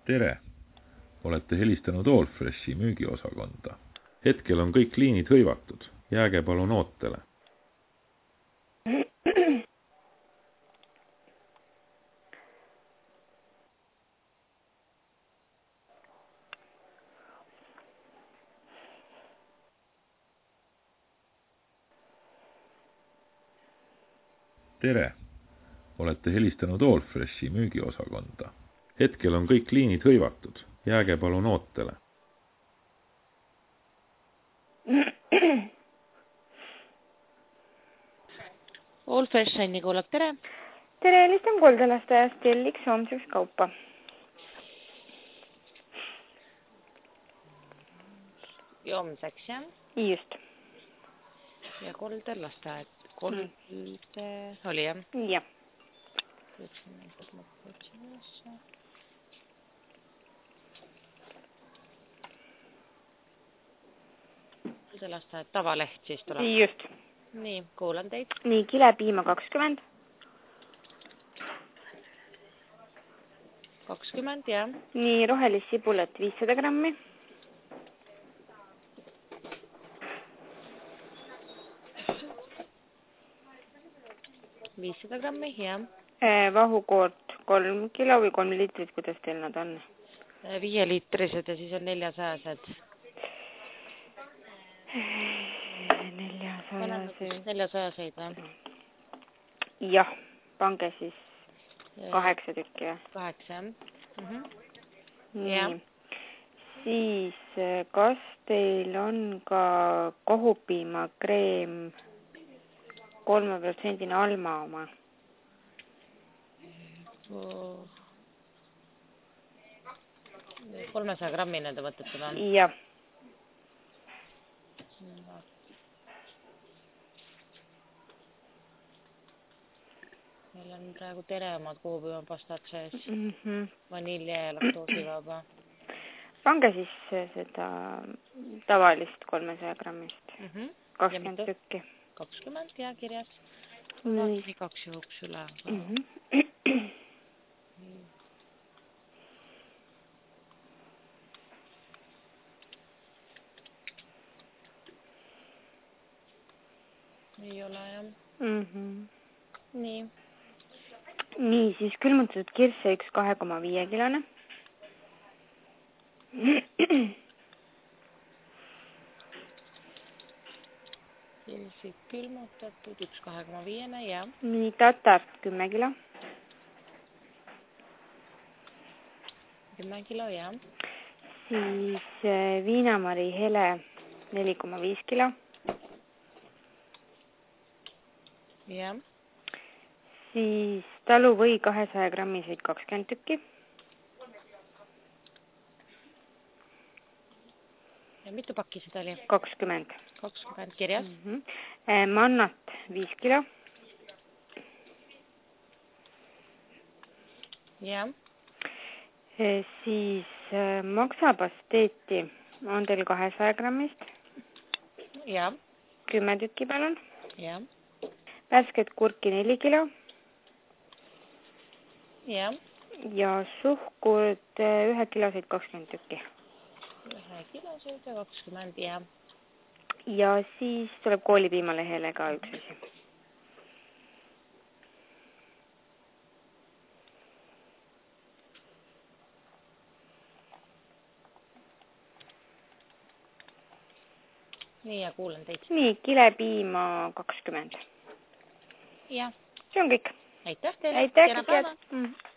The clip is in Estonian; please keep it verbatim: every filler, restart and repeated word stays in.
Tere! Olete helistanud Allfreshi müügiosakonda. Hetkel on kõik liinid hõivatud. Jääge palun ootele. Tere! Olete helistanud Allfreshi müügiosakonda. Hetkel on kõik liinid hõivatud. Jääge palun ootele. Allfresh Anni kuulab, tere! Tere, helistan koldelasteajast telliks homseks kaupa. Homseks, jah? Just. Ja koldelasteajad. Kolde mm. oli, jah? Jah. Koldelasteajad tavaleht siis tuleb? Just. Nii, kuulan teid. Nii, kilepiima kakskümmend. kakskümmend, jah. Nii, rohelist sibulat viissada grammi. viissada grammi, jah. Vahukoort kolm kilo või kolm liitrit, kuidas teil nad on? Viie liitrised ja siis on neljasajased. Neljasajased. Neljasajaseid, jah? Jah, pange siis kaheksa tükki, jah? Kaheksa, jah. Mhm. Nii. Siis, kas teil on ka kohupiimakreem kolme protsendine Alma oma? kolmesaja grammine te võtate seda? Jah. Meil on praegu tere omad kohupiimapastad sees. Mm -hmm. Vanilje ja laktoosivaba. Pange siis seda tavalist kolmesaja grammist. Mm -hmm. kakskümmend tükki. kakskümmend, ja kirjas. Nii. Igaks juhuks üle. Mm -hmm. Ei ole, jah. Mm -hmm. Nii. Nii, siis külmutatud kirsse üks kahe koma viie kilone. Kirsid külmutatud üks kahe koma viiene, jah. Nii, tatart kümme kilo. kümme kilo, jah. Siis viinamari hele neli koma viis kilo. Jah. Siis taluvõi kahesaja grammiseid kakskümmend tükki. Ja mitu pakki seda oli? kakskümmend. kakskümmend kirjas. Mm -hmm. Mannat viis kilo. Jah. Siis maksapasteeti on teil kahesaja grammist. Jah. kümme tükki palun. Jah. Värsket kurki neli kilo. Jah. Ja suhkurd ühe kiloseid kakskümmend tükki. Ühe kiloseid ja kakskümmend, jah. Ja siis tuleb koolipiimalehele ka üks asi. Nii, ja kuulen teid. Nii, kilepiima kakskümmend. Jah. See on kõik. Aitäh teile. Aitäh, kõik.